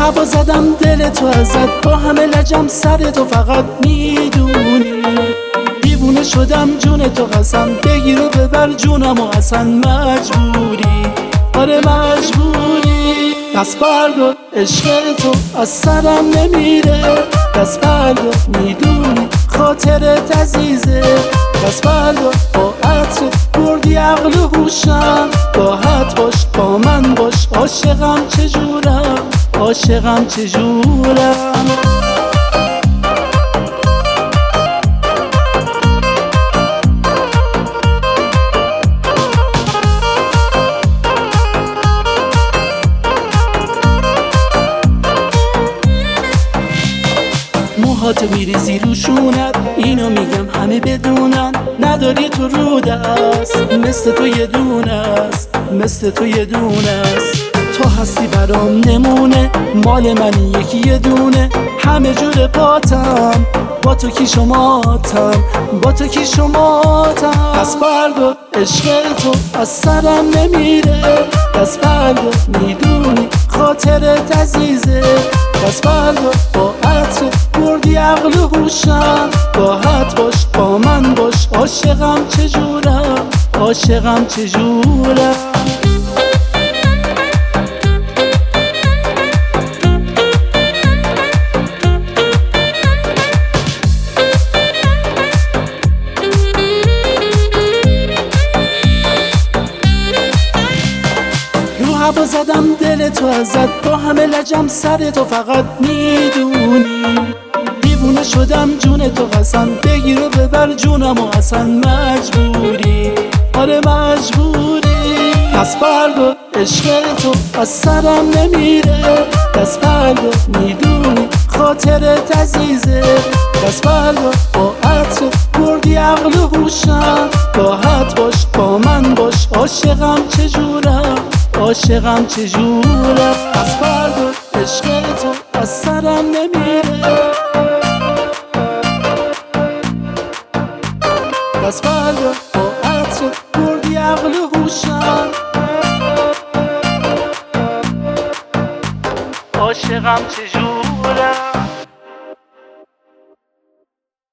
هوا زدم دل تو ازت، با همه لجم سر تو فقط میدونی. دیوونه شدم جون تو قسم، بگیر و ببر جونم و اصلا مجبوری، آره مجبوری. دست بردار عشق تو از سرم نمیره، دست بردار میدونی خاطرت عزیزه. دست بردار با عطر بردی عقل و هوشم، راحت باش با من باش، عاشقم چجورم، عاشقم چجورم. موهاتو میریزی روشونت، اینو میگم همه بدونن، نداری تو رو دست، مثل تو یه دونه است، مثل تو یه دونه است. تو هستی برام نمونه، مال منی یکی یه دونه، همه جور پاتم با تو کی شماتم، با تو کی شماتم. دست بردار عشق تو از سرم نمیره، دست بردار میدونی خاطرت عزیزه. دست بردار با عطر بردی عقل و هوشم، راحت باش با من باش، عاشقم چجورم، عاشقم چجورم. هوا زدم دل تو ازت، با همه لجم سر تو فقط میدونی. دیوونه شدم جون تو قسم، بگیر و ببر جونم و اصلا مجبوری، آره مجبوری. دست بردار عشق تو از سرم نمیره، دست بردار میدونی خاطرت عزیزه. دست بردار با عطر بردی عقل و هوشم، راحت باش با من باش، عاشقم چجورم، عاشقم چجورم. دست بردار عشق تو از سرم نمیره، دست بردار با عطر بردی عقل و هوشم، عاشقم چجورم.